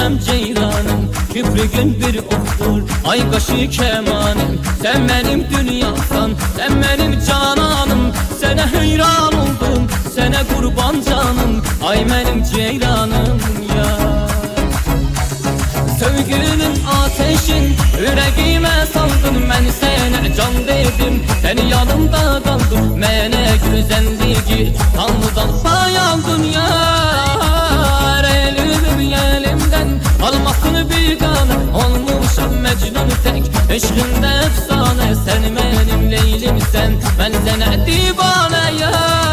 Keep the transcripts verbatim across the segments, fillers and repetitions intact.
benim ceylanım, küprüğün bir oktur, ay kaşı kemanım. Sen benim dünyasan, sen benim cananım. Sana heyran oldum, sana kurban canım, ay benim ceylanım ya. Sevginin ateşin yüreğime saldın, ben sana can dedim, seni yanımda kaldım. Mene güzelliği Tanrı'dan pay aldın yar. Elimim elimden almasını bir kan, olmuşum Mecnun tek, eşkinde efsane. Sen benim Leylimsen, ben sana divane yar.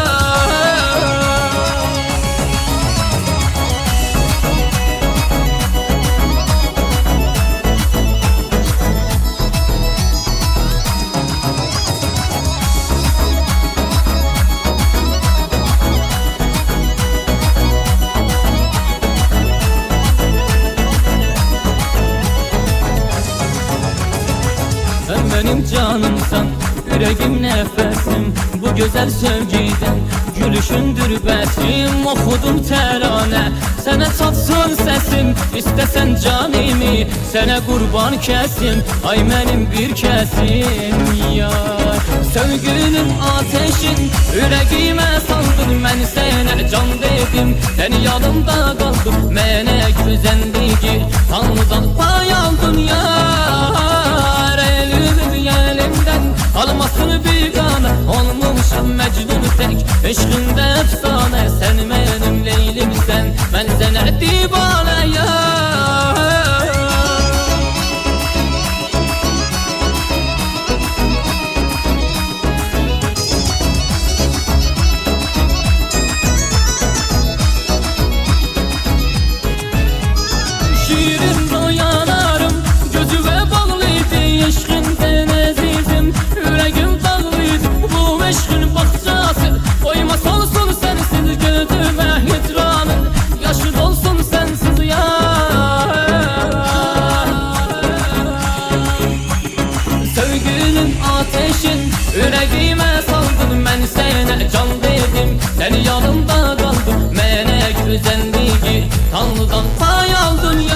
Sen benim canımsan, yüreğim nefesim. Bu güzel sevgiden gülüşündür betim. Okudum terane, sana çatsın sesim. İstesen canimi, sana kurban kesim, ay benim bir kesim yar. Sevginin ateşin yüreğime saldın, ben sana can dedim, seni yanımda kaldım. Mene güzelliği Tanrı'dan pay aldın yar. Elimim elimden almasını bir kana, olmuşum Mecnun tek, eşkinde efsane. Sen benim Leylimsen, ben sana divane yar. Şiirin royalarım gözüme bağlıydı, eşkinden azizim yüreğim dağlıydı. Bu eşkin bahçesi koymaz olsun sensiz, gözüme hicranın yaşı dolsun sensiz yar. Sevginin ateşin yüreğime saldın, ben sana can dedim, seni yanımda kaldım. Mene güzelliği Tanrı'dan pay aldın ya.